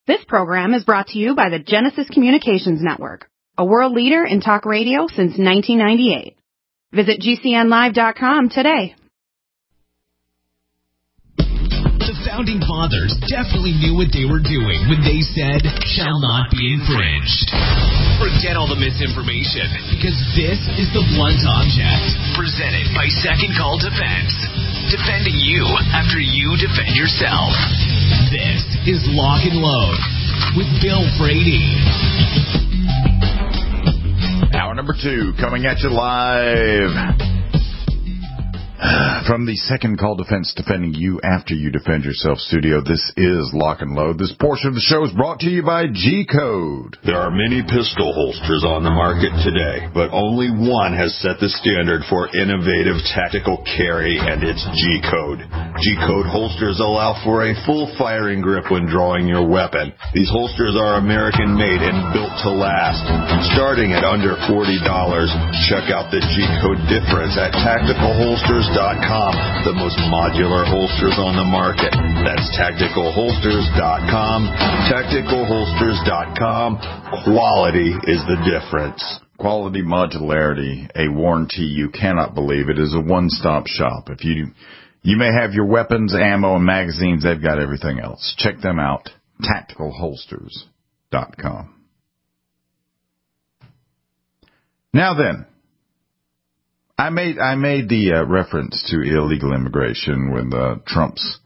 This program is brought to you by the Genesis Communications Network, a world leader in talk radio since 1998. Visit GCNlive.com today. The Founding Fathers definitely knew what they were doing when they said, shall not be infringed. Forget all the misinformation, because this is the blunt object, presented by Second Call Defense. Defending you after you defend yourself. This is Lock and Load with Bill Frady. Hour number 2 coming at you live from the Second Call Defense, defending you after you defend yourself studio. This is Lock and Load. This portion of the show is brought to you by G-Code. There are many pistol holsters on the market today, but only one has set the standard for innovative tactical carry, and it's G-Code. G-Code holsters allow for a full firing grip when drawing your weapon. These holsters are American-made and built to last. Starting at under $40, check out the G-Code difference at tacticalholsters.com, the most modular holsters on the market. That's tacticalholsters.com. Tacticalholsters.com. Quality is the difference. Quality modularity, a warranty you cannot believe. It is a one-stop shop. If you may have your weapons, ammo, and magazines, they've got everything else. Check them out, tacticalholsters.com. Now then, I made the reference to illegal immigration when Trump's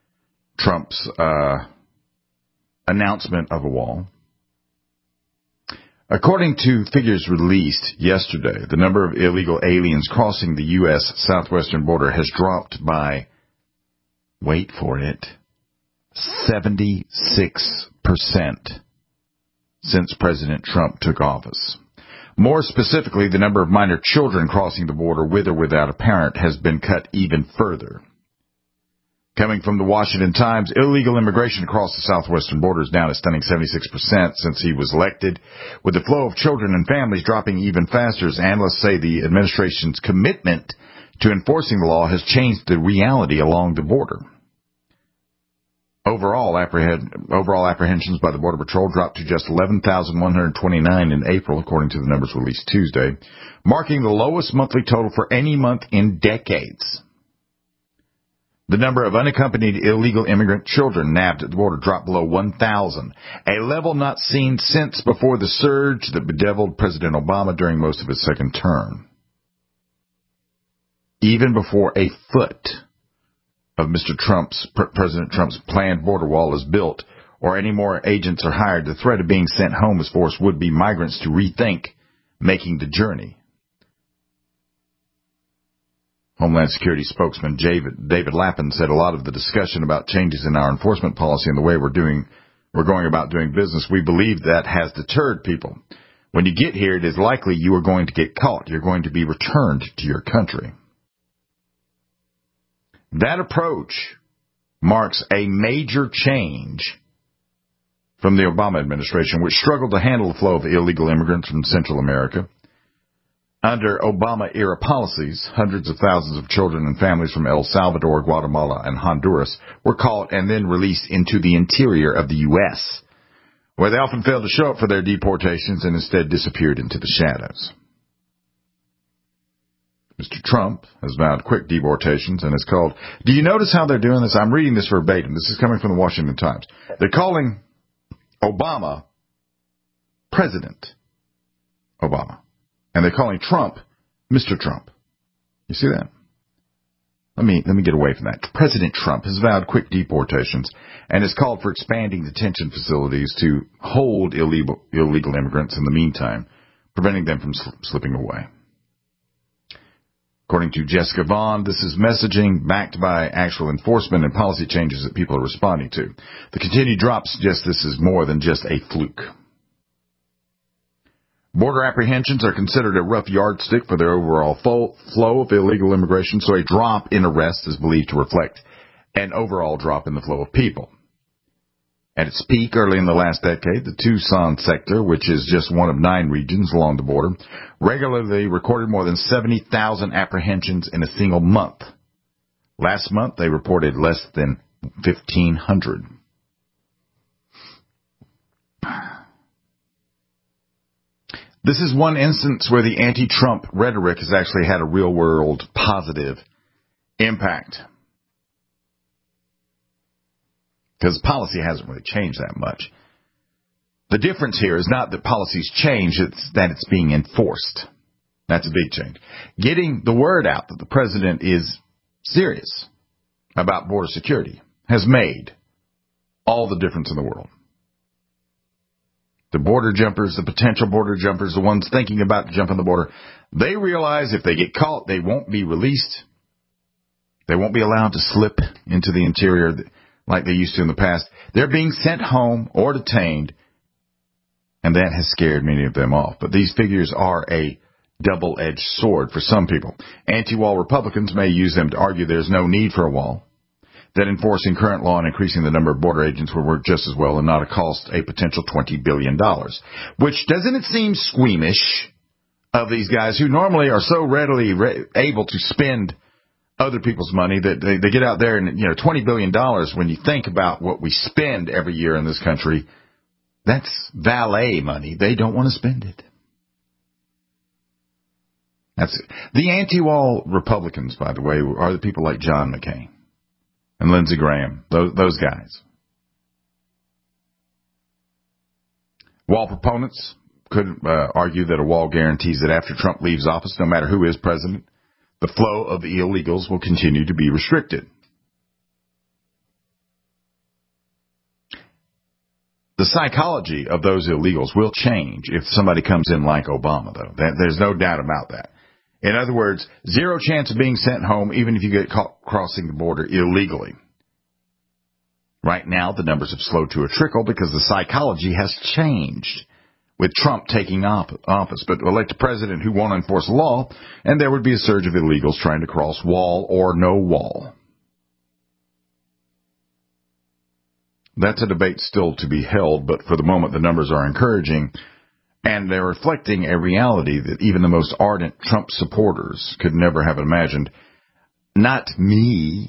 announcement of a wall. According to figures released yesterday, the number of illegal aliens crossing the U.S. southwestern border has dropped by, wait for it, 76% since President Trump took office. More specifically, the number of minor children crossing the border with or without a parent has been cut even further. Coming from the Washington Times, illegal immigration across the southwestern border is down a stunning 76% since he was elected, with the flow of children and families dropping even faster, as analysts say the administration's commitment to enforcing the law has changed the reality along the border. Overall apprehensions by the Border Patrol dropped to just 11,129 in April, according to the numbers released Tuesday, marking the lowest monthly total for any month in decades. The number of unaccompanied illegal immigrant children nabbed at the border dropped below 1,000, a level not seen since before the surge that bedeviled President Obama during most of his second term. Even before a foot of President Trump's planned border wall is built, or any more agents are hired, the threat of being sent home has forced would-be migrants to rethink making the journey. Homeland Security spokesman David Lappin said a lot of the discussion about changes in our enforcement policy and the way we're going about doing business, we believe that has deterred people. When you get here, it is likely you are going to get caught. You're going to be returned to your country. That approach marks a major change from the Obama administration, which struggled to handle the flow of illegal immigrants from Central America. Under Obama-era policies, hundreds of thousands of children and families from El Salvador, Guatemala, and Honduras were caught and then released into the interior of the U.S., where they often failed to show up for their deportations and instead disappeared into the shadows. Mr. Trump has vowed quick deportations and has called... Do you notice how they're doing this? I'm reading this verbatim. This is coming from the Washington Times. They're calling Obama President Obama. And they're calling Trump Mr. Trump. You see that? Let me get away from that. President Trump has vowed quick deportations and has called for expanding detention facilities to hold illegal immigrants in the meantime, preventing them from slipping away. According to Jessica Vaughn, this is messaging backed by actual enforcement and policy changes that people are responding to. The continued drop suggests this is more than just a fluke. Border apprehensions are considered a rough yardstick for their overall flow of illegal immigration, so a drop in arrests is believed to reflect an overall drop in the flow of people. At its peak early in the last decade, the Tucson sector, which is just one of 9 regions along the border, regularly recorded more than 70,000 apprehensions in a single month. Last month, they reported less than 1,500. This is one instance where the anti-Trump rhetoric has actually had a real-world positive impact. Because policy hasn't really changed that much. The difference here is not that policies change, it's that it's being enforced. That's a big change. Getting the word out that the president is serious about border security has made all the difference in the world. The border jumpers, the potential border jumpers, the ones thinking about jumping the border, they realize if they get caught, they won't be released. They won't be allowed to slip into the interior like they used to in the past. They're being sent home or detained, and that has scared many of them off. But these figures are a double-edged sword for some people. Anti-wall Republicans may use them to argue there's no need for a wall, that enforcing current law and increasing the number of border agents will work just as well and not cost a potential $20 billion. Which, doesn't it seem squeamish of these guys who normally are so readily able to spend other people's money that they get out there and, $20 billion, when you think about what we spend every year in this country, that's valet money. They don't want to spend it. That's it. The anti-wall Republicans, by the way, are the people like John McCain and Lindsey Graham, those guys. Wall proponents could argue that a wall guarantees that after Trump leaves office, no matter who is president, the flow of the illegals will continue to be restricted. The psychology of those illegals will change if somebody comes in like Obama, though. There's no doubt about that. In other words, zero chance of being sent home even if you get caught crossing the border illegally. Right now, the numbers have slowed to a trickle because the psychology has changed with Trump taking office. But elect a president who won't enforce the law, and there would be a surge of illegals trying to cross wall or no wall. That's a debate still to be held, but for the moment the numbers are encouraging, and they're reflecting a reality that even the most ardent Trump supporters could never have imagined. Not me.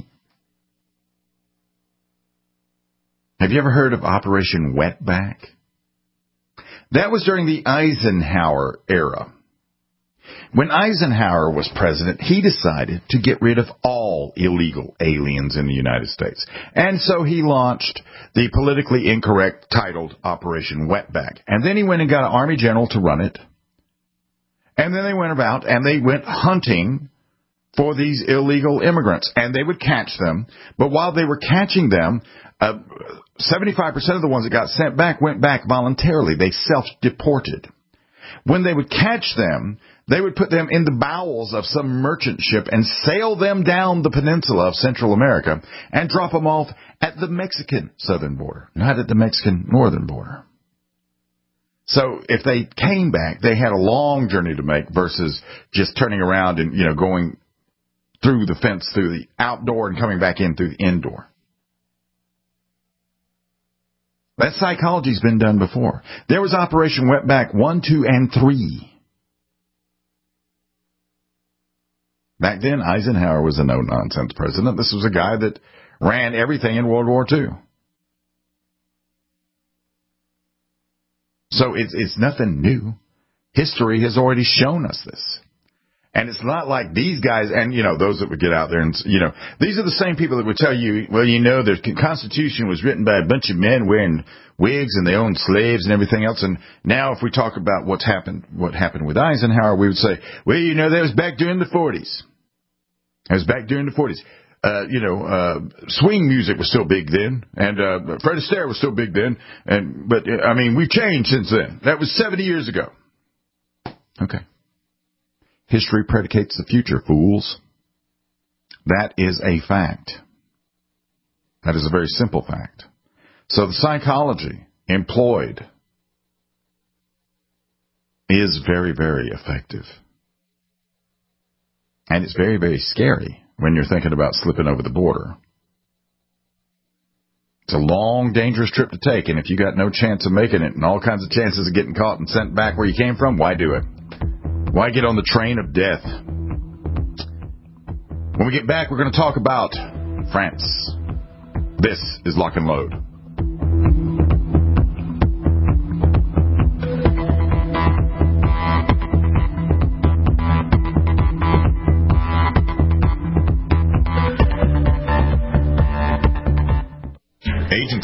Have you ever heard of Operation Wetback? That was during the Eisenhower era. When Eisenhower was president, he decided to get rid of all illegal aliens in the United States. And so he launched the politically incorrect titled Operation Wetback. And then he went and got an army general to run it. And then they went about and they went hunting for these illegal immigrants. And they would catch them. But while they were catching them, 75% of the ones that got sent back went back voluntarily. They self-deported. When they would catch them, they would put them in the bowels of some merchant ship and sail them down the peninsula of Central America and drop them off at the Mexican southern border, not at the Mexican northern border. So if they came back, they had a long journey to make versus just turning around and, going through the fence, through the outdoor and coming back in through the indoor. That psychology's been done before. There was Operation Wetback 1, 2, and 3. Back then, Eisenhower was a no-nonsense president. This was a guy that ran everything in World War II. So it's nothing new. History has already shown us this. And it's not like these guys, and, those that would get out there and, these are the same people that would tell you, well, the Constitution was written by a bunch of men wearing wigs and they owned slaves and everything else. And now if we talk about what happened with Eisenhower, we would say, well, that was back during the 40s. It was back during the 40s. Swing music was still big then, and Fred Astaire was still big then. But we've changed since then. That was 70 years ago. Okay. History predicates the future, fools. That is a fact. That is a very simple fact. So the psychology employed is very, very effective. And it's very, very scary when you're thinking about slipping over the border. It's a long, dangerous trip to take, and if you got no chance of making it and all kinds of chances of getting caught and sent back where you came from, why do it? Why get on the train of death? When we get back, we're going to talk about France. This is Lock and Load.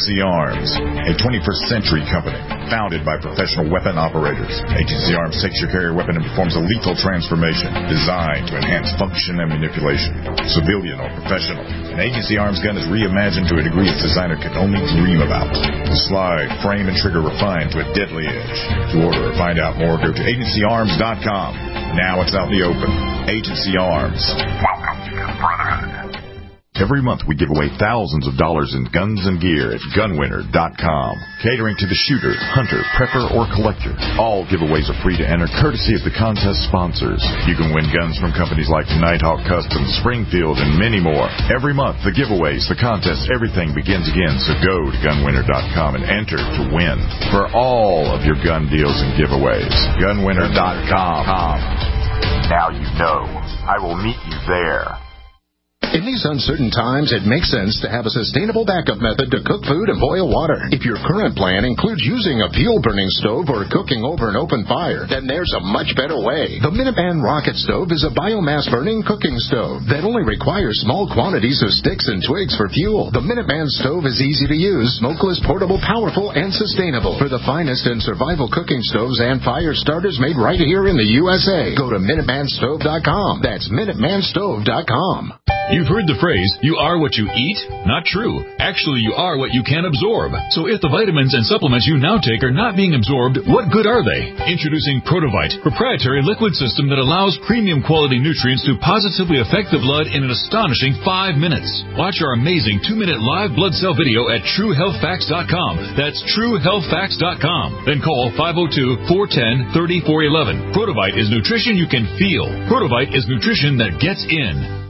Agency Arms, a 21st century company founded by professional weapon operators. Agency Arms takes your carrier weapon and performs a lethal transformation designed to enhance function and manipulation. Civilian or professional, an Agency Arms gun is reimagined to a degree its designer could only dream about. The slide, frame, and trigger refined to a deadly edge. To order or find out more, go to agencyarms.com. Now it's out in the open. Agency Arms. Welcome to the Brotherhood. Every month we give away thousands of dollars in guns and gear at gunwinner.com. Catering to the shooter, hunter, prepper, or collector. All giveaways are free to enter, courtesy of the contest sponsors. You can win guns from companies like Nighthawk Customs, Springfield, and many more. Every month, the giveaways, the contests, everything begins again. So go to gunwinner.com and enter to win for all of your gun deals and giveaways. Gunwinner.com. Now you know. I will meet you there. In these uncertain times, it makes sense to have a sustainable backup method to cook food and boil water. If your current plan includes using a fuel-burning stove or cooking over an open fire, then there's a much better way. The Minuteman Rocket Stove is a biomass-burning cooking stove that only requires small quantities of sticks and twigs for fuel. The Minuteman Stove is easy to use, smokeless, portable, powerful, and sustainable. For the finest in survival cooking stoves and fire starters made right here in the USA, go to MinutemanStove.com. That's MinutemanStove.com. You've heard the phrase, you are what you eat? Not true. Actually, you are what you can absorb. So if the vitamins and supplements you now take are not being absorbed, what good are they? Introducing Protovite, proprietary liquid system that allows premium quality nutrients to positively affect the blood in an astonishing 5 minutes. Watch our amazing 2-minute live blood cell video at TrueHealthFacts.com. That's TrueHealthFacts.com. Then call 502-410-3411. Protovite is nutrition you can feel. Protovite is nutrition that gets in.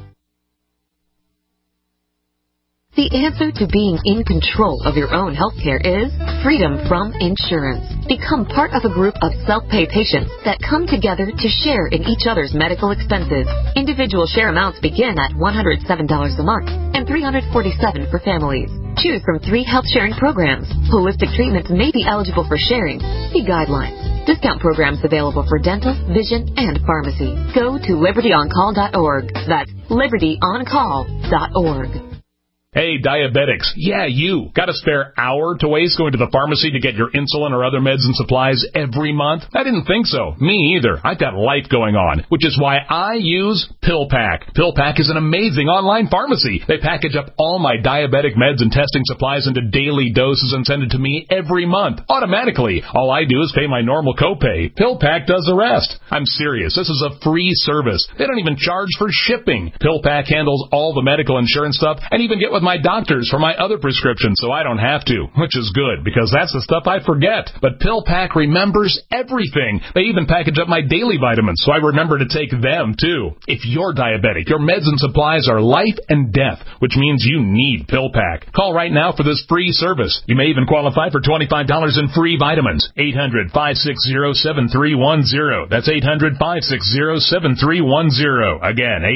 The answer to being in control of your own healthcare is freedom from insurance. Become part of a group of self-pay patients that come together to share in each other's medical expenses. Individual share amounts begin at $107 a month and $347 for families. Choose from 3 health-sharing programs. Holistic treatments may be eligible for sharing. See guidelines. Discount programs available for dental, vision, and pharmacy. Go to libertyoncall.org. That's libertyoncall.org. Hey, diabetics. Yeah, you. Got a spare hour to waste going to the pharmacy to get your insulin or other meds and supplies every month? I didn't think so. Me either. I've got life going on, which is why I use PillPack. PillPack is an amazing online pharmacy. They package up all my diabetic meds and testing supplies into daily doses and send it to me every month, automatically. All I do is pay my normal copay. PillPack does the rest. I'm serious. This is a free service. They don't even charge for shipping. PillPack handles all the medical insurance stuff and even get with my doctors for my other prescriptions, so I don't have to, which is good, because that's the stuff I forget. But PillPack remembers everything. They even package up my daily vitamins, so I remember to take them, too. If you're diabetic, your meds and supplies are life and death, which means you need PillPack. Call right now for this free service. You may even qualify for $25 in free vitamins. 800-560-7310. That's 800-560-7310. Again,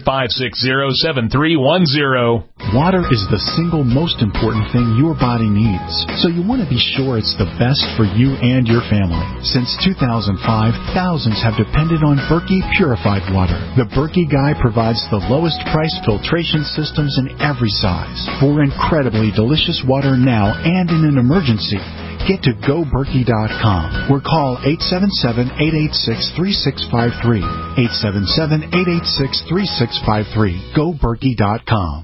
800-560-7310. Water is the single most important thing your body needs, so you want to be sure it's the best for you and your family. Since 2005, thousands have depended on Berkey purified water. The Berkey Guy provides the lowest price filtration systems in every size for incredibly delicious water now and in an emergency. Get to GoBerkey.com or call 877-886-3653. 877-886-3653. GoBerkey.com.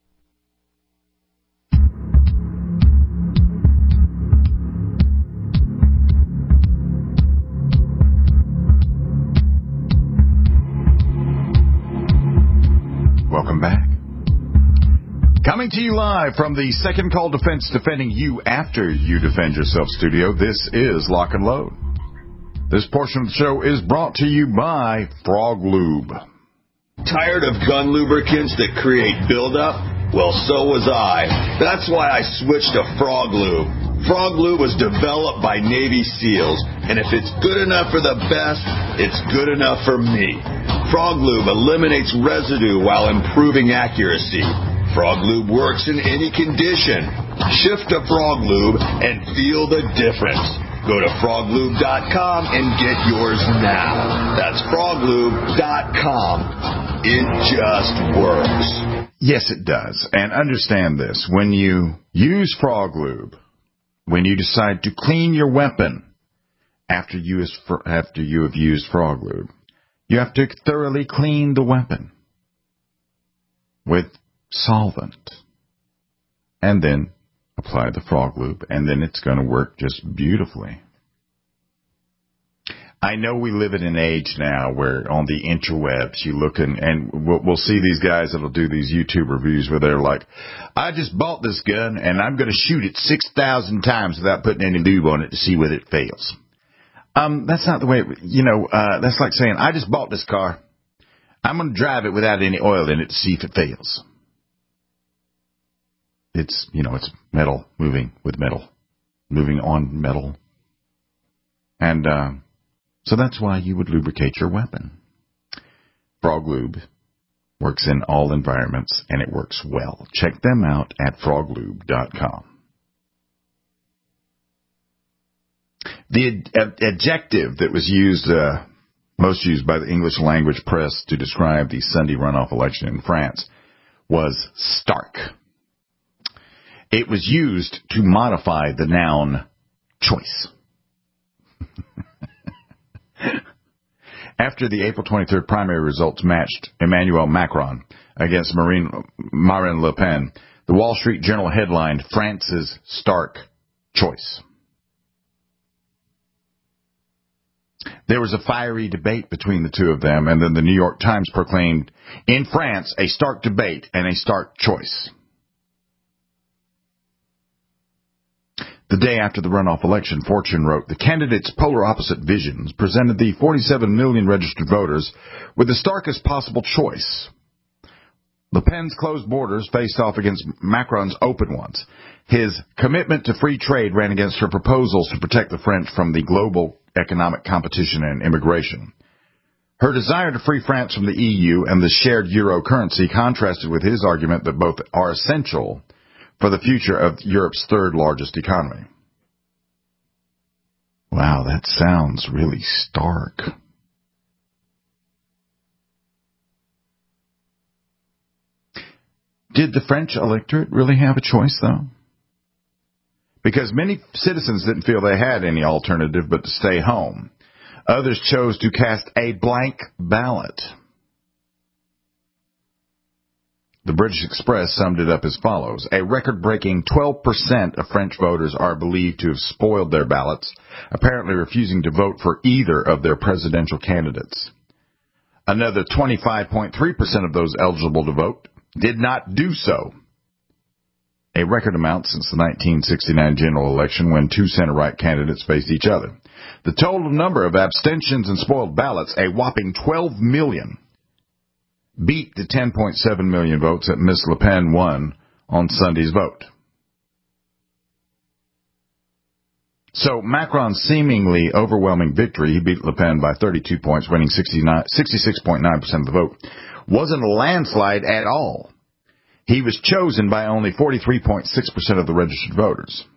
Welcome back. Coming to you live from the Second Call Defense, defending you after you defend yourself studio, this is Lock and Load. This portion of the show is brought to you by Frog Lube. Tired of gun lubricants that create buildup? Well, so was I. That's why I switched to Frog Lube. Frog Lube was developed by Navy SEALs, and if it's good enough for the best, it's good enough for me. Frog Lube eliminates residue while improving accuracy. Frog Lube works in any condition. Shift to Frog Lube and feel the difference. Go to froglube.com and get yours now. That's froglube.com. It just works. Yes, it does. And understand this. When you use Frog Lube, when you decide to clean your weapon after you have used Frog Lube, you have to thoroughly clean the weapon with solvent and then apply the Frog Lube, and then it's going to work just beautifully. I know we live in an age now where on the interwebs you look and we'll see these guys that'll do these YouTube reviews where they're like, I just bought this gun and I'm going to shoot it 6,000 times without putting any lube on it to see whether it fails. That's not the way, that's like saying, I just bought this car. I'm going to drive it without any oil in it to see if it fails. It's metal moving with metal, moving on metal. And, so that's why you would lubricate your weapon. Frog Lube works in all environments, and it works well. Check them out at froglube.com. The adjective that was used, most used by the English language press to describe the Sunday runoff election in France was stark. It was used to modify the noun choice. After the April 23rd primary results matched Emmanuel Macron against Marine Le Pen, the Wall Street Journal headlined, France's stark choice. There was a fiery debate between the two of them, and then the New York Times proclaimed, in France, a stark debate and a stark choice. The day after the runoff election, Fortune wrote, the candidates' polar opposite visions presented the 47 million registered voters with the starkest possible choice. Le Pen's closed borders faced off against Macron's open ones. His commitment to free trade ran against her proposals to protect the French from the global economic competition and immigration. Her desire to free France from the EU and the shared euro currency contrasted with his argument that both are essential for the future of Europe's third largest economy. Wow, that sounds really stark. Did the French electorate really have a choice, though? Because many citizens didn't feel they had any alternative but to stay home. Others chose to cast a blank ballot. The British Express summed it up as follows. A record-breaking 12% of French voters are believed to have spoiled their ballots, apparently refusing to vote for either of their presidential candidates. Another 25.3% of those eligible to vote did not do so. A record amount since the 1969 general election when two center-right candidates faced each other. The total number of abstentions and spoiled ballots, a whopping 12 million, beat the 10.7 million votes that Ms. Le Pen won on Sunday's vote. So Macron's seemingly overwhelming victory, he beat Le Pen by 32 points, winning 66.9% of the vote, wasn't a landslide at all. He was chosen by only 43.6% of the registered voters.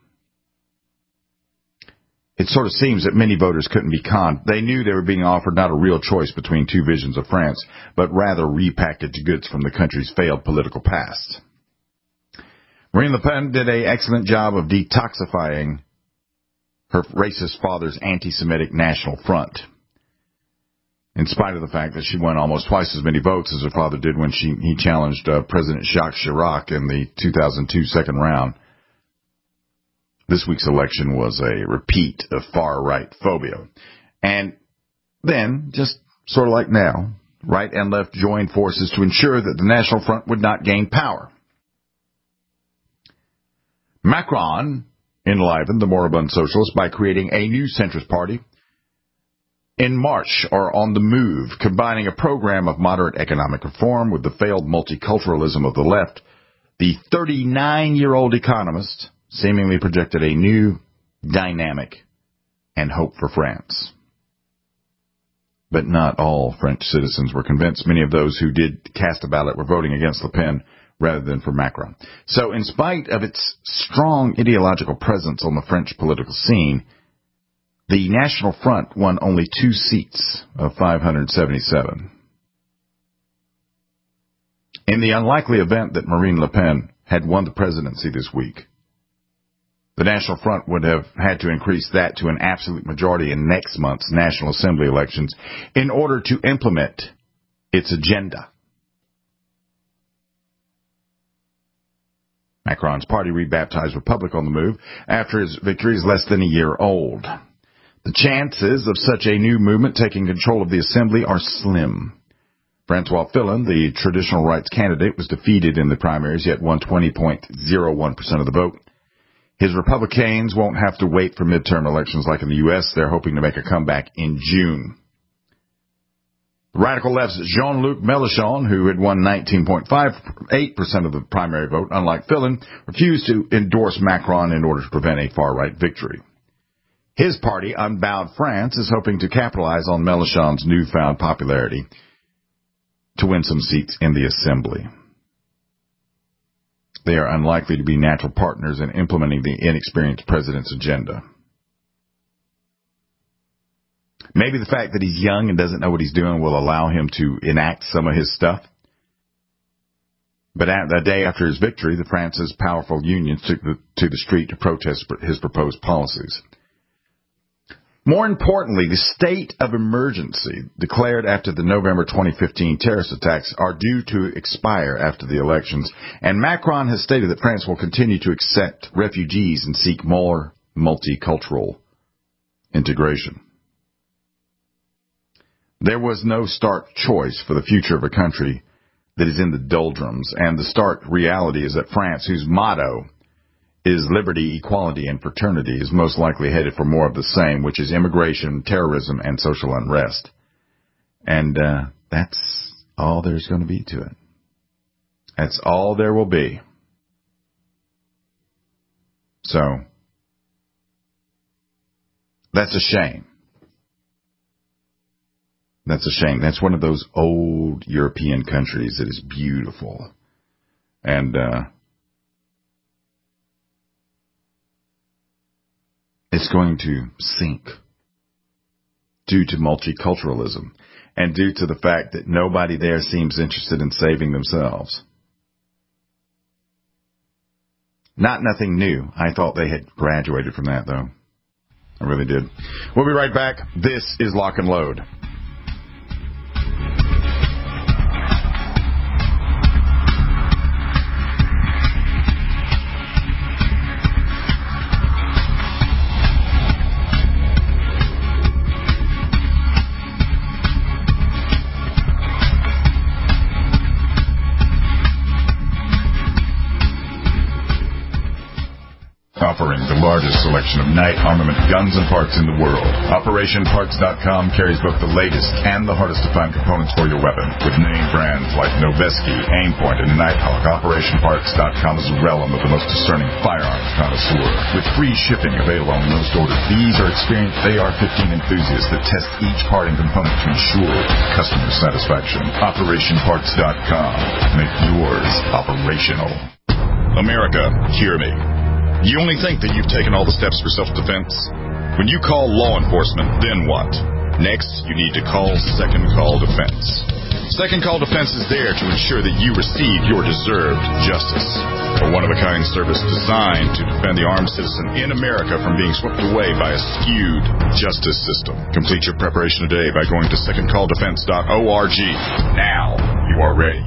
It sort of seems that many voters couldn't be conned. They knew they were being offered not a real choice between two visions of France, but rather repackaged goods from the country's failed political past. Marine Le Pen did an excellent job of detoxifying her racist father's anti-Semitic National Front, in spite of the fact that she won almost twice as many votes as her father did when he challenged President Jacques Chirac in the 2002 second round. This week's election was a repeat of far-right phobia. And then, just sort of like now, right and left joined forces to ensure that the National Front would not gain power. Macron enlivened the moribund socialists by creating a new centrist party in march or on the move, combining a program of moderate economic reform with the failed multiculturalism of the left. The 39-year-old economist seemingly projected a new dynamic and hope for France. But not all French citizens were convinced. Many of those who did cast a ballot were voting against Le Pen rather than for Macron. So in spite of its strong ideological presence on the French political scene, the National Front won only 2 seats of 577. In the unlikely event that Marine Le Pen had won the presidency this week, the National Front would have had to increase that to an absolute majority in next month's National Assembly elections in order to implement its agenda. Macron's party rebaptized Republic on the move after his victory is less than a year old. The chances of such a new movement taking control of the Assembly are slim. Francois Fillon, the traditional rights candidate, was defeated in the primaries, yet won 20.01% of the vote. His Republicans won't have to wait for midterm elections like in the U.S. They're hoping to make a comeback in June. The radical left's Jean-Luc Mélenchon, who had won 19.58% of the primary vote, unlike Fillon, refused to endorse Macron in order to prevent a far-right victory. His party, Unbowed France, is hoping to capitalize on Mélenchon's newfound popularity to win some seats in the Assembly. They are unlikely to be natural partners in implementing the inexperienced president's agenda. Maybe the fact that he's young and doesn't know what he's doing will allow him to enact some of his stuff. But the day after his victory, the France's powerful unions took to the street to protest his proposed policies. More importantly, the state of emergency declared after the November 2015 terrorist attacks are due to expire after the elections, and Macron has stated that France will continue to accept refugees and seek more multicultural integration. There was no stark choice for the future of a country that is in the doldrums, and the stark reality is that France, whose motto is liberty, equality, and fraternity, is most likely headed for more of the same, which is immigration, terrorism, and social unrest. And that's all there's going to be to it. That's all there will be. So, that's a shame. That's a shame. That's one of those old European countries that is beautiful. And it's going to sink due to multiculturalism and due to the fact that nobody there seems interested in saving themselves. Nothing new. I thought they had graduated from that, though. I really did. We'll be right back. This is Lock and Load. Offering the largest selection of night armament guns and parts in the world, OperationParts.com carries both the latest and the hardest to find components for your weapon. With name brands like Noveske, Aimpoint, and Nighthawk, OperationParts.com is a realm of the most discerning firearms connoisseur. With free shipping available on most orders, these are experienced AR-15 enthusiasts that test each part and component to ensure customer satisfaction. OperationParts.com. Make yours operational. America, hear me. You only think that you've taken all the steps for self-defense? When you call law enforcement, then what? Next, you need to call Second Call Defense. Second Call Defense is there to ensure that you receive your deserved justice. A one-of-a-kind service designed to defend the armed citizen in America from being swept away by a skewed justice system. Complete your preparation today by going to secondcalldefense.org. Now you are ready.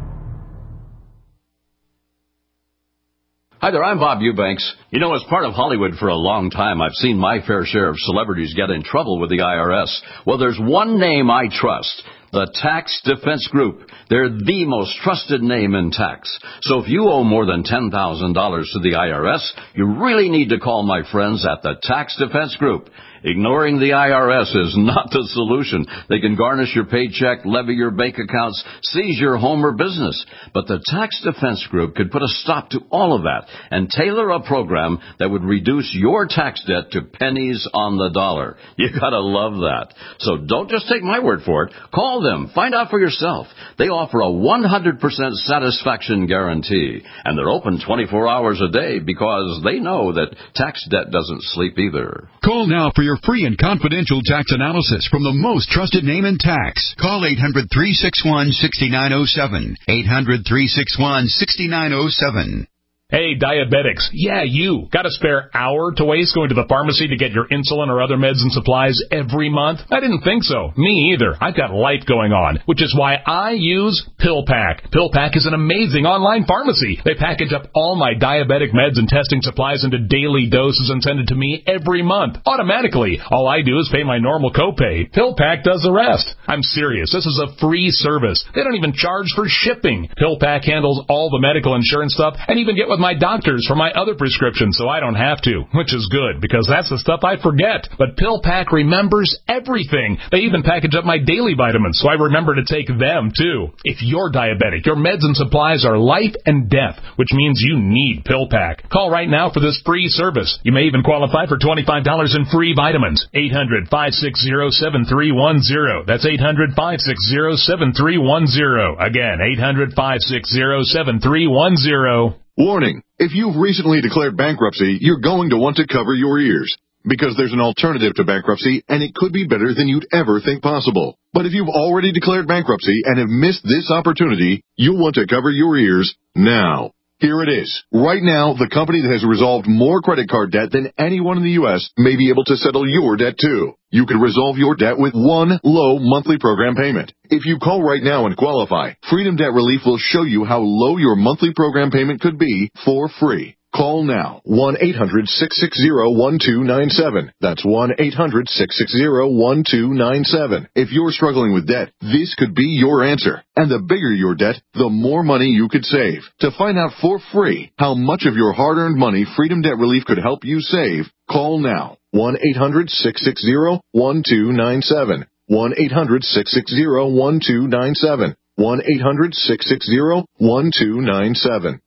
Hi there, I'm Bob Eubanks. You know, as part of Hollywood for a long time, I've seen my fair share of celebrities get in trouble with the IRS. Well, there's one name I trust. The Tax Defense Group. They're the most trusted name in tax. So if you owe more than $10,000 to the IRS, you really need to call my friends at the Tax Defense Group. Ignoring the IRS is not the solution. They can garnish your paycheck, levy your bank accounts, seize your home or business. But the Tax Defense Group could put a stop to all of that and tailor a program that would reduce your tax debt to pennies on the dollar. You gotta love that. So don't just take my word for it. Call them. Find out for yourself. They offer a 100% satisfaction guarantee. And they're open 24 hours a day because they know that tax debt doesn't sleep either. Call now for your your free and confidential tax analysis from the most trusted name in tax. Call 800-361-6907. 800-361-6907. Hey, diabetics. Yeah, you. Got a spare hour to waste going to the pharmacy to get your insulin or other meds and supplies every month? I didn't think so. Me either. I've got life going on, which is why I use PillPack. PillPack is an amazing online pharmacy. They package up all my diabetic meds and testing supplies into daily doses and send it to me every month, automatically. All I do is pay my normal copay. PillPack does the rest. I'm serious. This is a free service. They don't even charge for shipping. PillPack handles all the medical insurance stuff and even get with my doctors for my other prescriptions so I don't have to, which is good because that's the stuff I forget. But PillPack remembers everything. They even package up my daily vitamins so I remember to take them too. If you're diabetic, your meds and supplies are life and death, which means you need PillPack. Call right now for this free service. You may even qualify for $25 in free vitamins. 800-560-7310. That's 800-560-7310. Again, 800-560-7310. Warning, if you've recently declared bankruptcy, you're going to want to cover your ears, because there's an alternative to bankruptcy, and it could be better than you'd ever think possible. But if you've already declared bankruptcy and have missed this opportunity, you'll want to cover your ears now. Here it is. Right now, the company that has resolved more credit card debt than anyone in the U.S. may be able to settle your debt too. You can resolve your debt with one low monthly program payment. If you call right now and qualify, Freedom Debt Relief will show you how low your monthly program payment could be for free. Call now, 1-800-660-1297. That's 1-800-660-1297. If you're struggling with debt, this could be your answer. And the bigger your debt, the more money you could save. To find out for free how much of your hard-earned money Freedom Debt Relief could help you save, call now, 1-800-660-1297. 1-800-660-1297. 1-800-660-1297.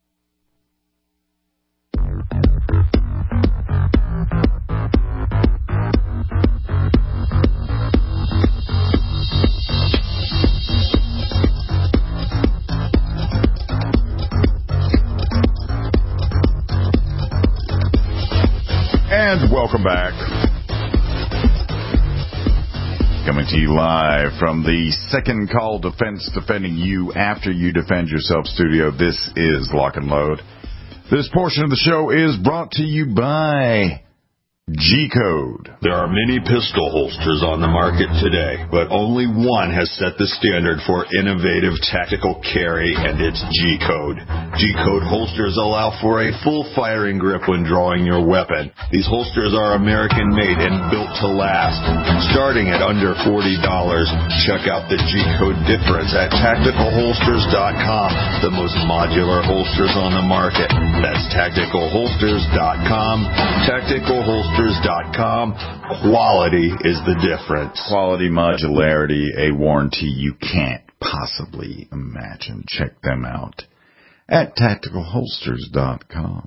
And welcome back. Coming to you live from the Second Call Defense, defending you after you defend yourself studio. This is Lock and Load. This portion of the show is brought to you by G-Code. There are many pistol holsters on the market today, but only one has set the standard for innovative tactical carry, and it's G-Code. G-Code holsters allow for a full firing grip when drawing your weapon. These holsters are American-made and built to last. Starting at under $40, check out the G-Code difference at TacticalHolsters.com, the most modular holsters on the market. That's TacticalHolsters.com. TacticalHolsters.com. Quality is the difference. Quality, modularity, a warranty you can't possibly imagine. Check them out at TacticalHolsters.com.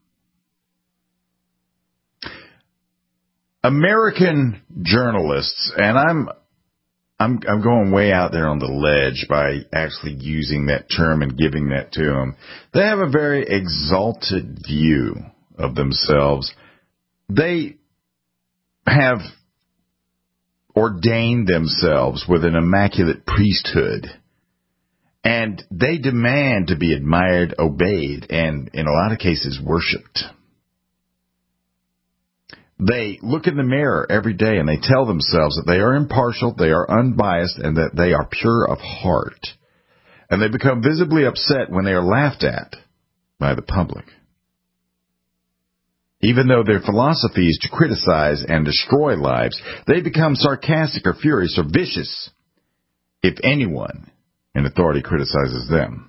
American journalists, and I'm going way out there on the ledge by actually using that term and giving that to them. They have a very exalted view of themselves. They have ordained themselves with an immaculate priesthood, and they demand to be admired, obeyed, and in a lot of cases worshipped. They look in the mirror every day and they tell themselves that they are impartial, they are unbiased, and that they are pure of heart. And they become visibly upset when they are laughed at by the public. Even though their philosophy is to criticize and destroy lives, they become sarcastic or furious or vicious if anyone in authority criticizes them.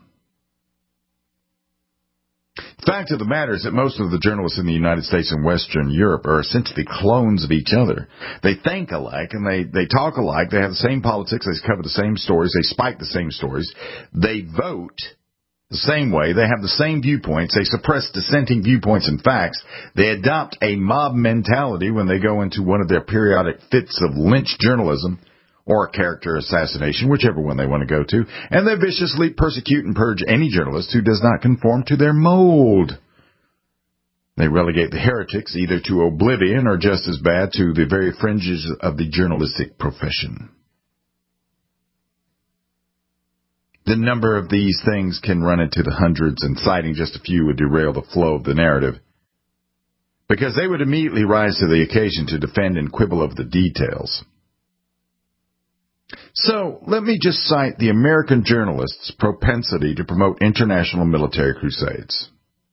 The fact of the matter is that most of the journalists in the United States and Western Europe are essentially clones of each other. They think alike and they talk alike. They have the same politics. They cover the same stories. They spike the same stories. They vote the same way. They have the same viewpoints. They suppress dissenting viewpoints and facts. They adopt a mob mentality when they go into one of their periodic fits of lynch journalism or character assassination, whichever one they want to go to, and they viciously persecute and purge any journalist who does not conform to their mold. They relegate the heretics either to oblivion or, just as bad, to the very fringes of the journalistic profession. The number of these things can run into the hundreds, and citing just a few would derail the flow of the narrative, because they would immediately rise to the occasion to defend and quibble over the details. So, let me just cite the American journalists' propensity to promote international military crusades.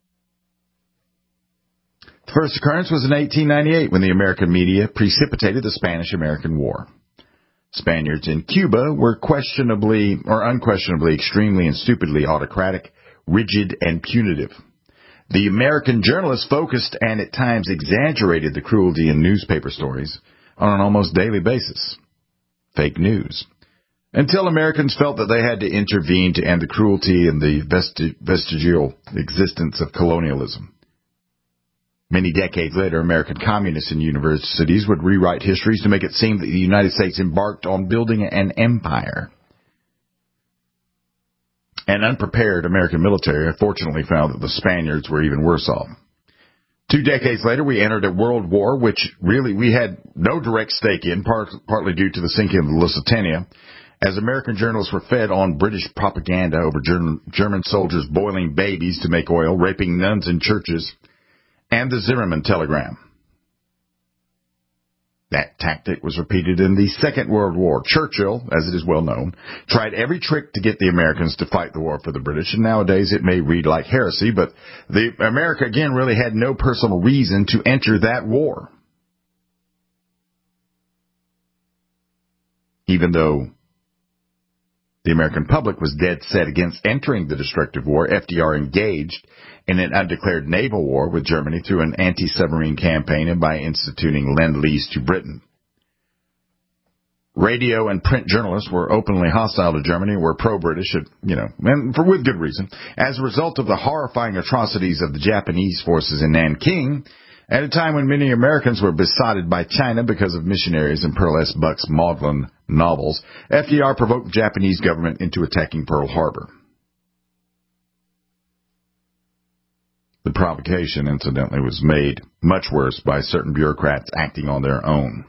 The first occurrence was in 1898 when the American media precipitated the Spanish-American War. Spaniards in Cuba were unquestionably extremely and stupidly autocratic, rigid, and punitive. The American journalists focused and at times exaggerated the cruelty in newspaper stories on an almost daily basis. Fake news. Until Americans felt that they had to intervene to end the cruelty and the vestigial existence of colonialism. Many decades later, American communists in universities would rewrite histories to make it seem that the United States embarked on building an empire. An unprepared American military fortunately found that the Spaniards were even worse off. 2 decades later, we entered a world war which really we had no direct stake in, partly due to the sinking of the Lusitania, as American journalists were fed on British propaganda over German soldiers boiling babies to make oil, raping nuns in churches, and the Zimmerman telegram. That tactic was repeated in the Second World War. Churchill, as it is well known, tried every trick to get the Americans to fight the war for the British, and nowadays it may read like heresy, but America, again, really had no personal reason to enter that war. Even though the American public was dead set against entering the destructive war, FDR engaged in an undeclared naval war with Germany through an anti-submarine campaign and by instituting Lend-Lease to Britain. Radio and print journalists were openly hostile to Germany and were pro-British, and with good reason. As a result of the horrifying atrocities of the Japanese forces in Nanking, at a time when many Americans were besotted by China because of missionaries and Pearl S. Buck's maudlin novels, FDR provoked the Japanese government into attacking Pearl Harbor. The provocation, incidentally, was made much worse by certain bureaucrats acting on their own.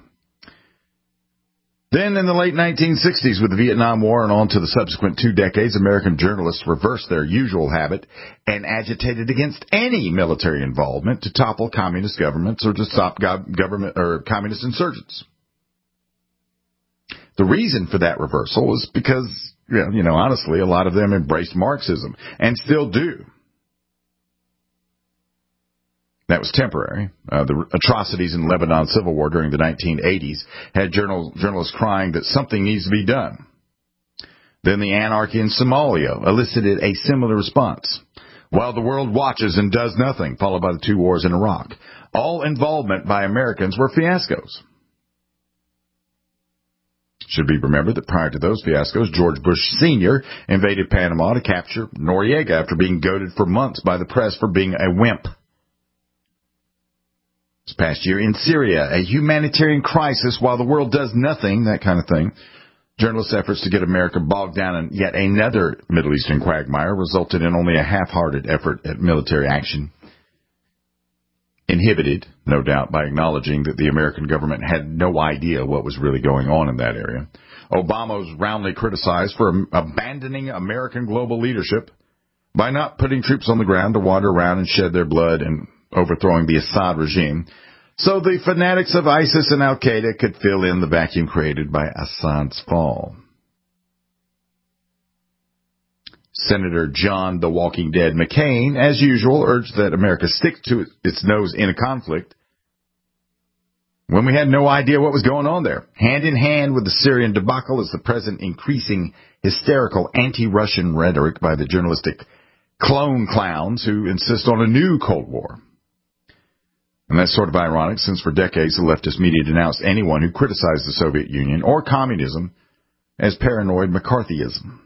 Then, in the late 1960s, with the Vietnam War and on to the subsequent 2 decades, American journalists reversed their usual habit and agitated against any military involvement to topple communist governments or to stop government or communist insurgents. The reason for that reversal was because, honestly, a lot of them embraced Marxism and still do. That was temporary. The atrocities in the Lebanon Civil War during the 1980s had journalists crying that something needs to be done. Then the anarchy in Somalia elicited a similar response. While the world watches and does nothing, followed by the 2 wars in Iraq. All involvement by Americans were fiascos. Should be remembered that prior to those fiascos, George Bush Sr. invaded Panama to capture Noriega after being goaded for months by the press for being a wimp. This past year in Syria, a humanitarian crisis while the world does nothing, that kind of thing. Journalists' efforts to get America bogged down in yet another Middle Eastern quagmire resulted in only a half-hearted effort at military action. Inhibited, no doubt, by acknowledging that the American government had no idea what was really going on in that area. Obama was roundly criticized for abandoning American global leadership by not putting troops on the ground to wander around and shed their blood and overthrowing the Assad regime, so the fanatics of ISIS and Al-Qaeda could fill in the vacuum created by Assad's fall. Senator John the Walking Dead McCain, as usual, urged that America stick to its nose in a conflict when we had no idea what was going on there. Hand in hand with the Syrian debacle is the present increasing hysterical anti-Russian rhetoric by the journalistic clone clowns who insist on a new Cold War. And that's sort of ironic, since for decades the leftist media denounced anyone who criticized the Soviet Union or communism as paranoid McCarthyism.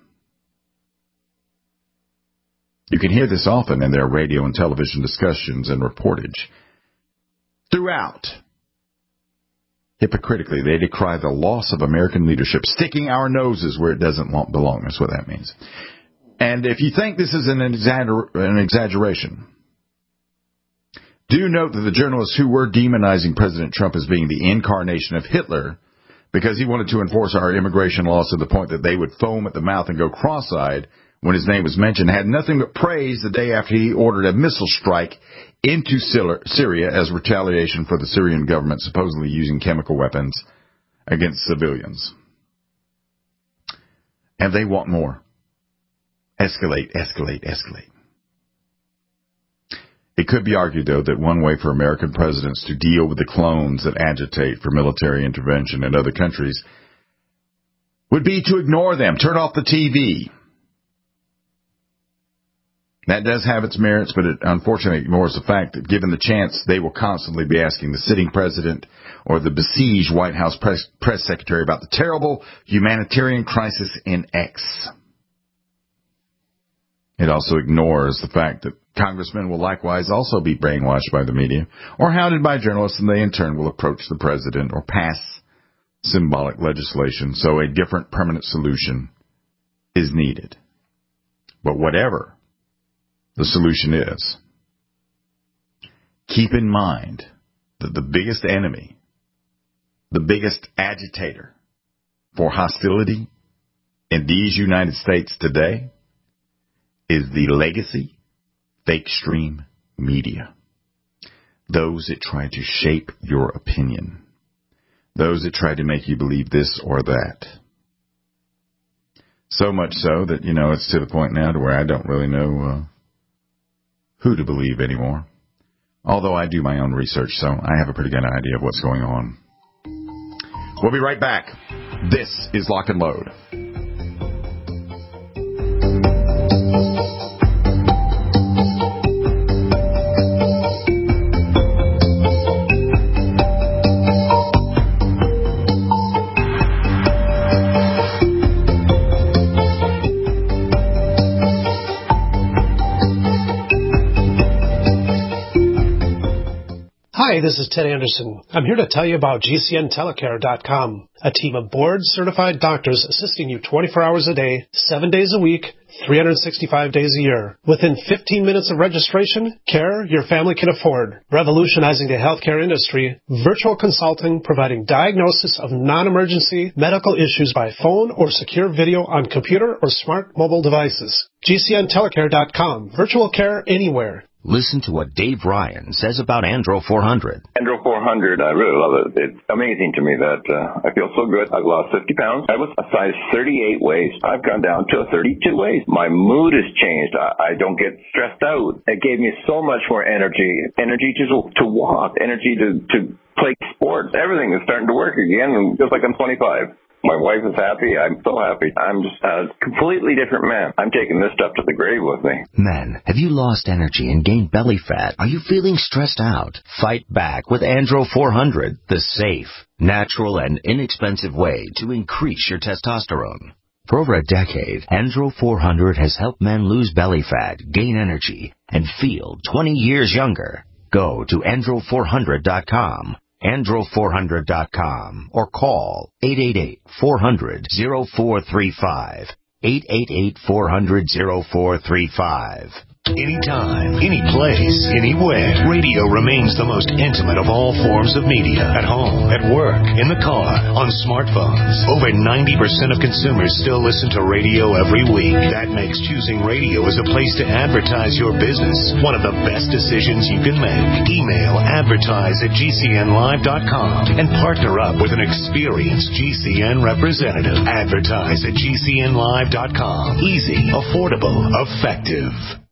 You can hear this often in their radio and television discussions and reportage. Throughout, hypocritically, they decry the loss of American leadership, sticking our noses where it doesn't belong. That's what that means. And if you think this is an exaggeration, Do note that the journalists who were demonizing President Trump as being the incarnation of Hitler because he wanted to enforce our immigration laws to the point that they would foam at the mouth and go cross-eyed when his name was mentioned, had nothing but praise the day after he ordered a missile strike into Syria as retaliation for the Syrian government supposedly using chemical weapons against civilians. And they want more. Escalate, escalate, escalate. It could be argued, though, that one way for American presidents to deal with the clones that agitate for military intervention in other countries would be to ignore them, turn off the TV. That does have its merits, but it unfortunately ignores the fact that given the chance, they will constantly be asking the sitting president or the besieged White House press secretary about the terrible humanitarian crisis in X. It also ignores the fact that congressmen will likewise also be brainwashed by the media or hounded by journalists, and they in turn will approach the president or pass symbolic legislation, so a different permanent solution is needed. But whatever the solution is, keep in mind that the biggest enemy, the biggest agitator for hostility in these United States today is the legacy fake stream media. Those that try to shape your opinion. Those that try to make you believe this or that. So much so that, it's to the point now to where I don't really know who to believe anymore. Although I do my own research, so I have a pretty good idea of what's going on. We'll be right back. This is Lock and Load. Hi, this is Ted Anderson. I'm here to tell you about GCNtelecare.com, a team of board-certified doctors assisting you 24 hours a day, 7 days a week, 365 days a year. Within 15 minutes of registration, care your family can afford. Revolutionizing the healthcare industry, virtual consulting providing diagnosis of non-emergency medical issues by phone or secure video on computer or smart mobile devices. GCNtelecare.com, virtual care anywhere. Listen to what Dave Ryan says about Andro 400. Andro 400, I really love it. It's amazing to me that I feel so good. I've lost 50 pounds. I was a size 38 waist. I've gone down to a 32 waist. My mood has changed. I don't get stressed out. It gave me so much more energy to walk, energy to play sports. Everything is starting to work again, just like I'm 25. My wife is happy. I'm so happy. I'm just a completely different man. I'm taking this stuff to the grave with me. Men, have you lost energy and gained belly fat? Are you feeling stressed out? Fight back with Andro 400, the safe, natural, and inexpensive way to increase your testosterone. For over a decade, Andro 400 has helped men lose belly fat, gain energy, and feel 20 years younger. Go to andro400.com. andro400.com or call 888-400-0435. 888-400-0435. Anytime, any place, anywhere. Radio remains the most intimate of all forms of media. At home, at work, in the car, on smartphones. Over 90% of consumers still listen to radio every week. That makes choosing radio as a place to advertise your business one of the best decisions you can make. Email advertise@gcnlive.com and partner up with an experienced GCN representative. Advertise@gcnlive.com. Easy, affordable, effective.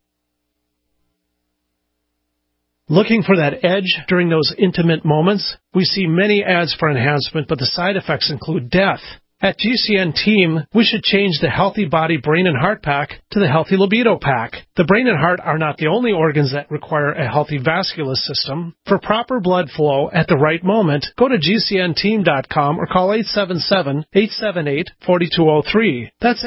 Looking for that edge during those intimate moments? We see many ads for enhancement, but the side effects include death. At GCN Team, we should change the Healthy Body, Brain, and Heart Pack to the Healthy Libido Pack. The brain and heart are not the only organs that require a healthy vascular system. For proper blood flow at the right moment, go to GCNteam.com or call 877-878-4203. That's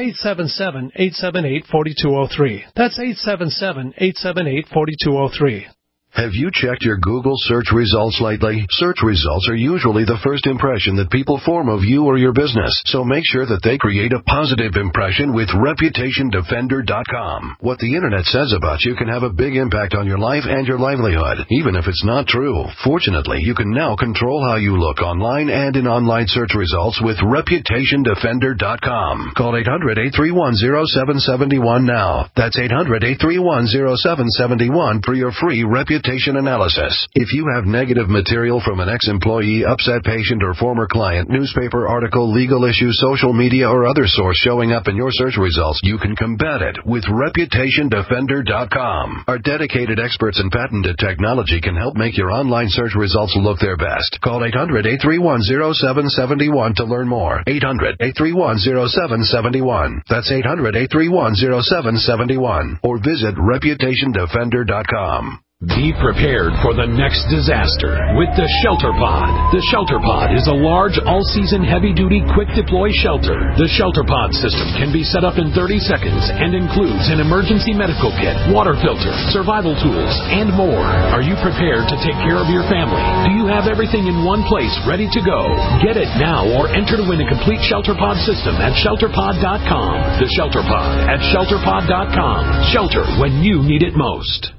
877-878-4203. That's 877-878-4203. Have you checked your Google search results lately? Search results are usually the first impression that people form of you or your business, so make sure that they create a positive impression with ReputationDefender.com. What the Internet says about you can have a big impact on your life and your livelihood, even if it's not true. Fortunately, you can now control how you look online and in online search results with ReputationDefender.com. Call 800-831-0771 now. That's 800-831-0771 for your free reputation analysis. If you have negative material from an ex-employee, upset patient, or former client, newspaper article, legal issue, social media, or other source showing up in your search results, you can combat it with ReputationDefender.com. Our dedicated experts in patented technology can help make your online search results look their best. Call 800-831-0771 to learn more. 800-831-0771. That's 800-831-0771. Or visit ReputationDefender.com. Be prepared for the next disaster with the Shelter Pod. The Shelter Pod is a large, all-season, heavy-duty, quick-deploy shelter. The Shelter Pod system can be set up in 30 seconds and includes an emergency medical kit, water filter, survival tools, and more. Are you prepared to take care of your family? Do you have everything in one place ready to go? Get it now or enter to win a complete Shelter Pod system at ShelterPod.com. The Shelter Pod at ShelterPod.com. Shelter when you need it most.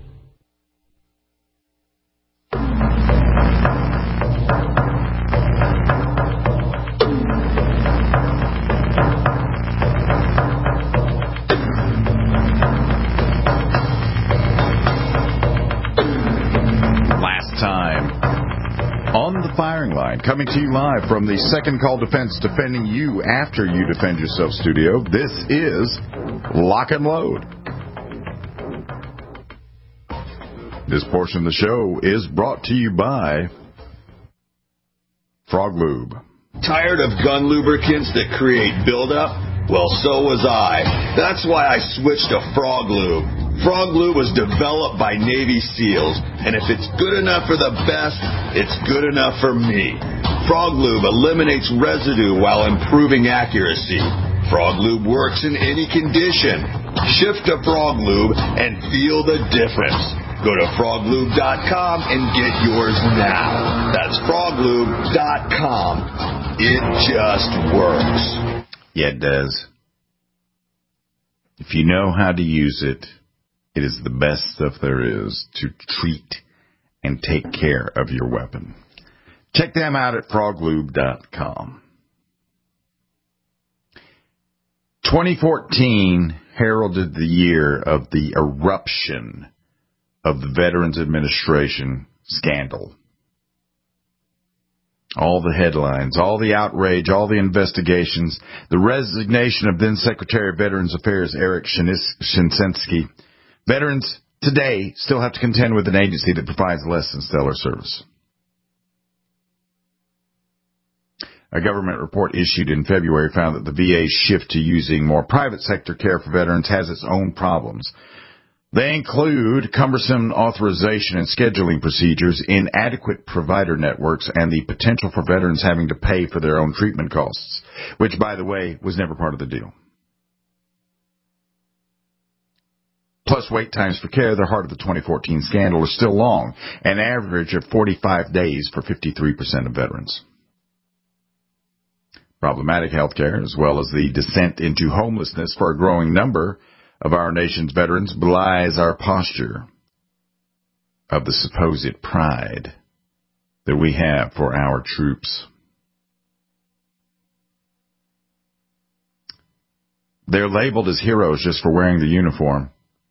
Time on the firing line, coming to you live from the Second Call Defense, defending you after you defend yourself studio. This is Lock and Load. This portion of the show is brought to you by Frog Lube. Tired of gun lubricants that create buildup? Well, so was I. That's why I switched to Frog Lube. Frog Lube was developed by Navy SEALs, and if it's good enough for the best, it's good enough for me. Frog Lube eliminates residue while improving accuracy. Frog Lube works in any condition. Shift to Frog Lube and feel the difference. Go to froglube.com and get yours now. That's froglube.com. It just works. Yeah, it does. If you know how to use it, it is the best stuff there is to treat and take care of your weapon. Check them out at froglube.com. 2014 heralded the year of the eruption of the Veterans Administration scandal. All the headlines, all the outrage, all the investigations, the resignation of then Secretary of Veterans Affairs Eric Shinsensky. Veterans today still have to contend with an agency that provides less than stellar service. A government report issued in February found that the VA's shift to using more private sector care for veterans has its own problems. They include cumbersome authorization and scheduling procedures, inadequate provider networks, and the potential for veterans having to pay for their own treatment costs, which, by the way, was never part of the deal. Plus, wait times for care, the heart of the 2014 scandal, are still long, an average of 45 days for 53% of veterans. Problematic health care, as well as the descent into homelessness for a growing number of our nation's veterans, belies our posture of the supposed pride that we have for our troops. They're labeled as heroes just for wearing the uniform.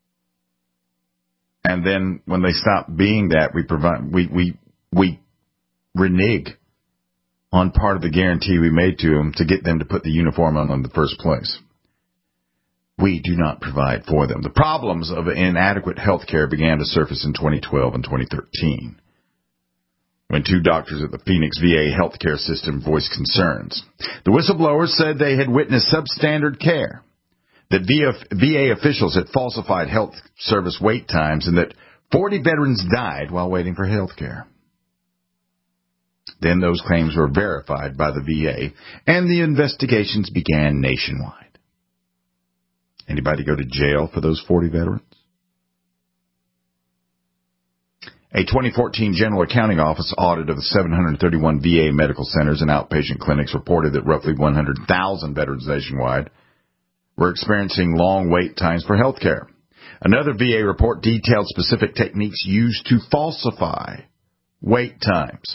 And then when they stop being that, we renege on part of the guarantee we made to them to get them to put the uniform on in the first place. We do not provide for them. The problems of inadequate health care began to surface in 2012 and 2013, when two doctors at the Phoenix VA healthcare system voiced concerns. The whistleblowers said they had witnessed substandard care, that VA officials had falsified health service wait times, and that 40 veterans died while waiting for health care. Then those claims were verified by the VA, and the investigations began nationwide. Anybody go to jail for those 40 veterans? A 2014 General Accounting Office audit of the 731 VA medical centers and outpatient clinics reported that roughly 100,000 veterans nationwide were experiencing long wait times for health care. Another VA report detailed specific techniques used to falsify wait times.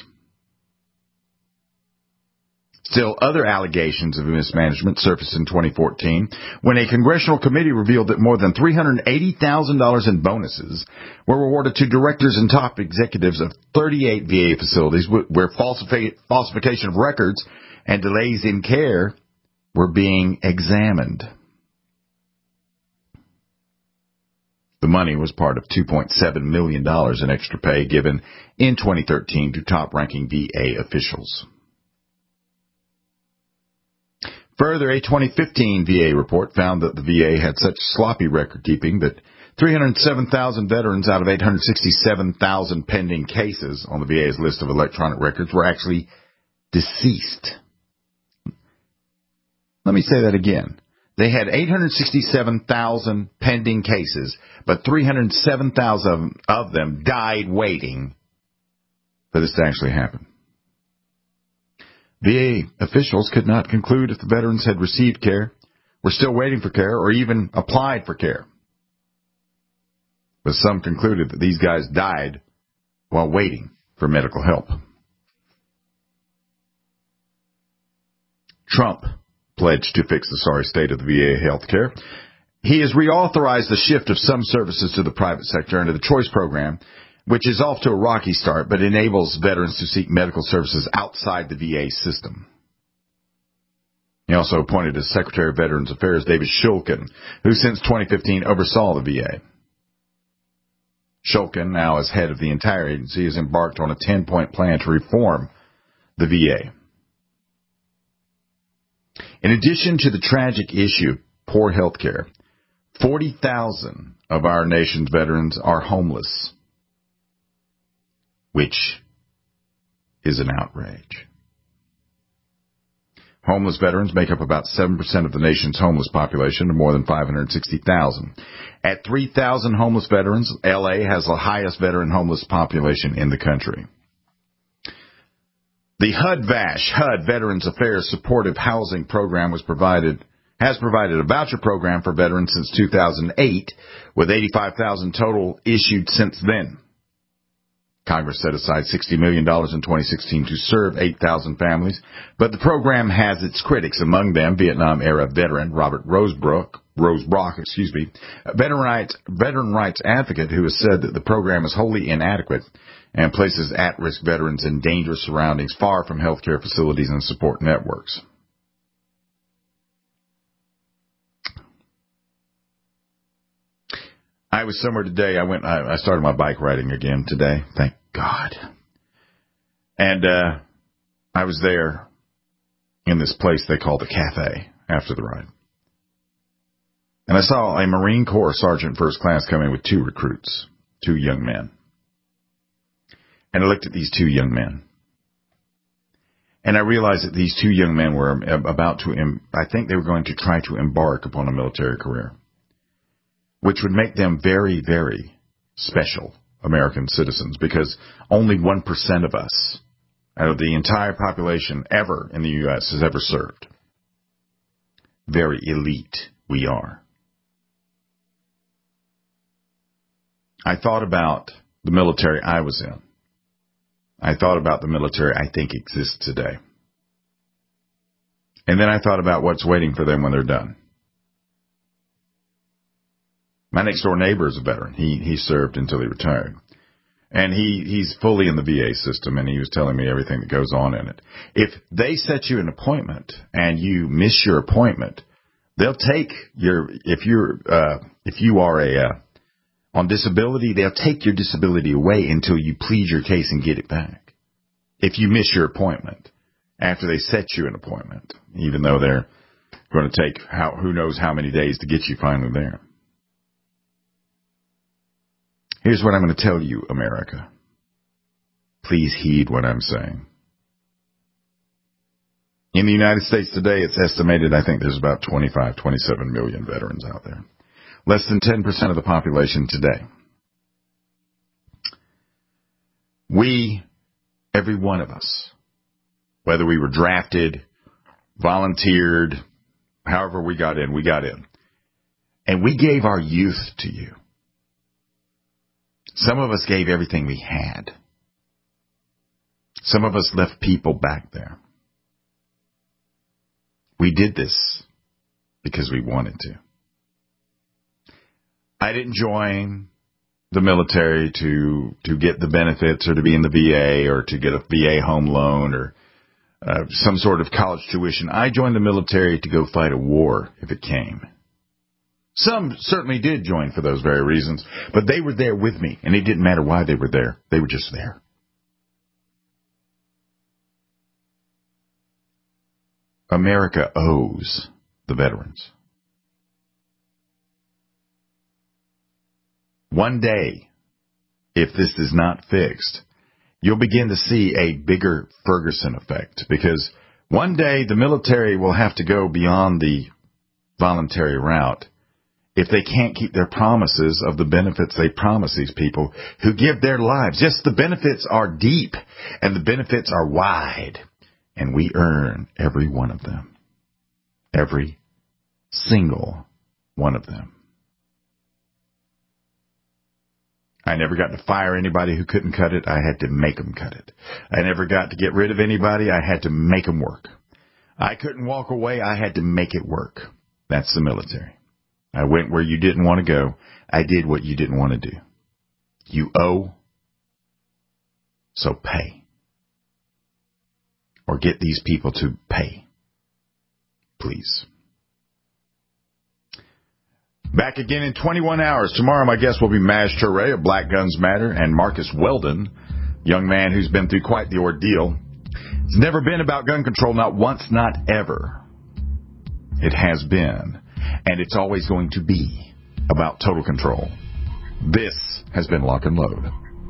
Still, other allegations of mismanagement surfaced in 2014 when a congressional committee revealed that more than $380,000 in bonuses were awarded to directors and top executives of 38 VA facilities where falsification of records and delays in care were being examined. The money was part of $2.7 million in extra pay given in 2013 to top-ranking VA officials. Further, a 2015 VA report found that the VA had such sloppy record-keeping that 307,000 veterans out of 867,000 pending cases on the VA's list of electronic records were actually deceased. Let me say that again. They had 867,000 pending cases, but 307,000 of them died waiting for this to actually happen. VA officials could not conclude if the veterans had received care, were still waiting for care, or even applied for care. But some concluded that these guys died while waiting for medical help. Trump pledged to fix the sorry state of the VA health care. He has reauthorized the shift of some services to the private sector under the Choice Program, which is off to a rocky start, but enables veterans to seek medical services outside the VA system. He also appointed as Secretary of Veterans Affairs David Shulkin, who since 2015 oversaw the VA. Shulkin, now as head of the entire agency, has embarked on a 10-point plan to reform the VA. In addition to the tragic issue of poor health care, 40,000 of our nation's veterans are homeless, which is an outrage. Homeless veterans make up about 7% of the nation's homeless population of more than 560,000. At 3,000 homeless veterans, L.A. has the highest veteran homeless population in the country. The HUD Veterans Affairs Supportive Housing Program has provided a voucher program for veterans since 2008, with 85,000 total issued since then. Congress set aside $60 million in 2016 to serve 8,000 families, but the program has its critics, among them Vietnam-era veteran Robert Rosebrock, a veteran rights advocate who has said that the program is wholly inadequate and places at-risk veterans in dangerous surroundings far from healthcare facilities and support networks. I was somewhere today. I started my bike riding again today. Thank God. And I was there in this place they call the cafe after the ride. And I saw a Marine Corps Sergeant First Class come in with two recruits, two young men. And I looked at these two young men. And I realized that these two young men were about to, I think they were going to try to embark upon a military career, which would make them very, very special American citizens, because only 1% of us out of the entire population ever in the U.S. has ever served. Very elite we are. I thought about the military I was in. I thought about the military I think exists today. And then I thought about what's waiting for them when they're done. My next door neighbor is a veteran. He served until he retired. And he's fully in the VA system, and he was telling me everything that goes on in it. If they set you an appointment and you miss your appointment, they'll take if you are on disability, they'll take your disability away until you plead your case and get it back. If you miss your appointment after they set you an appointment, even though they're going to take who knows how many days to get you finally there. Here's what I'm going to tell you, America. Please heed what I'm saying. In the United States today, it's estimated, I think there's about 27 million veterans out there. Less than 10% of the population today. every one of us, whether we were drafted, volunteered, however we got in. And we gave our youth to you. Some of us gave everything we had. Some of us left people back there. We did this because we wanted to. I didn't join the military to get the benefits or to be in the VA or to get a VA home loan or some sort of college tuition. I joined the military to go fight a war if it came. Some certainly did join for those very reasons, but they were there with me, and it didn't matter why they were there. They were just there. America owes the veterans. One day, if this is not fixed, you'll begin to see a bigger Ferguson effect, because one day the military will have to go beyond the voluntary route if they can't keep their promises of the benefits they promise these people who give their lives. Yes, the benefits are deep and the benefits are wide, and we earn every one of them. Every single one of them. I never got to fire anybody who couldn't cut it. I had to make them cut it. I never got to get rid of anybody. I had to make them work. I couldn't walk away. I had to make it work. That's the military. I went where you didn't want to go. I did what you didn't want to do. You owe, so pay. Or get these people to pay. Please. Back again in 21 hours. Tomorrow my guest will be Maj Toure of Black Guns Matter and Marcus Weldon, young man who's been through quite the ordeal. It's never been about gun control, not once, not ever. It has been. And it's always going to be about total control. This has been Lock and Load.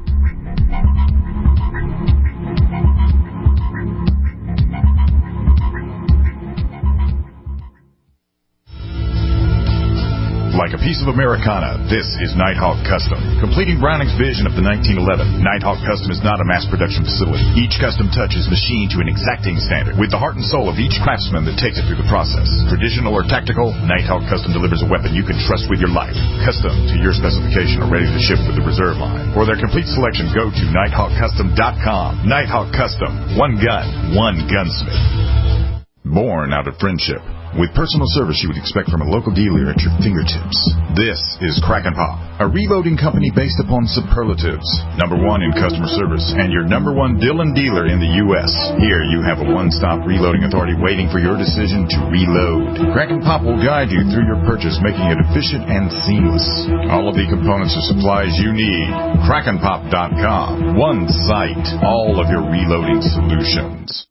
Like a piece of Americana, this is Nighthawk Custom. Completing Browning's vision of the 1911, Nighthawk Custom is not a mass production facility. Each custom touch is machined to an exacting standard, with the heart and soul of each craftsman that takes it through the process. Traditional or tactical, Nighthawk Custom delivers a weapon you can trust with your life. Custom to your specification or ready to ship with the reserve line. For their complete selection, go to nighthawkcustom.com. Nighthawk Custom. One gun, one gunsmith. Born out of friendship, with personal service you would expect from a local dealer at your fingertips. This is Crack and Pop, a reloading company based upon superlatives. #1 in customer service and your #1 Dillon dealer in the U.S. Here you have a one-stop reloading authority waiting for your decision to reload. Crack and Pop will guide you through your purchase, making it efficient and seamless. All of the components and supplies you need. Crackandpop.com. One site, all of your reloading solutions.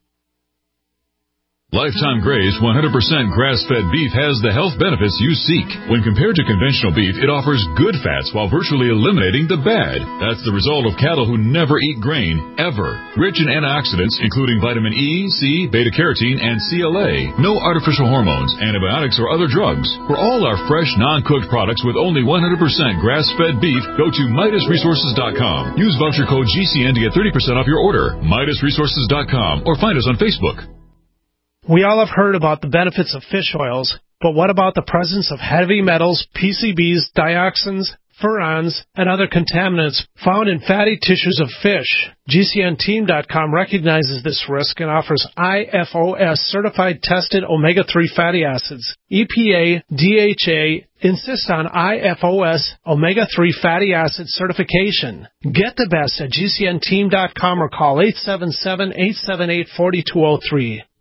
Lifetime Graze 100% grass-fed beef has the health benefits you seek. When compared to conventional beef, it offers good fats while virtually eliminating the bad. That's the result of cattle who never eat grain, ever. Rich in antioxidants, including vitamin E, C, beta-carotene, and CLA. No artificial hormones, antibiotics, or other drugs. For all our fresh, non-cooked products with only 100% grass-fed beef, go to MidasResources.com. Use voucher code GCN to get 30% off your order. MidasResources.com or find us on Facebook. We all have heard about the benefits of fish oils, but what about the presence of heavy metals, PCBs, dioxins, furans, and other contaminants found in fatty tissues of fish? GCNteam.com recognizes this risk and offers IFOS certified tested omega-3 fatty acids. EPA, DHA insist on IFOS omega-3 fatty acid certification. Get the best at GCNteam.com or call 877-878-4203.